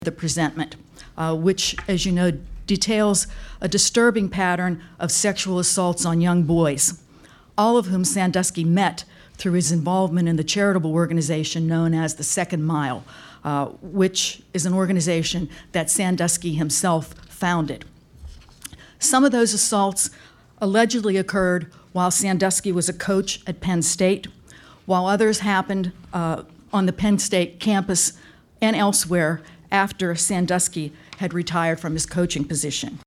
The Presentment, which, as you know, details a disturbing pattern of sexual assaults on young boys, all of whom Sandusky met through his involvement in the charitable organization known as the Second Mile, which is an organization that Sandusky himself founded. Some of those assaults allegedly occurred while Sandusky was a coach at Penn State, while others happened on the Penn State campus and elsewhere after Sandusky had retired from his coaching position.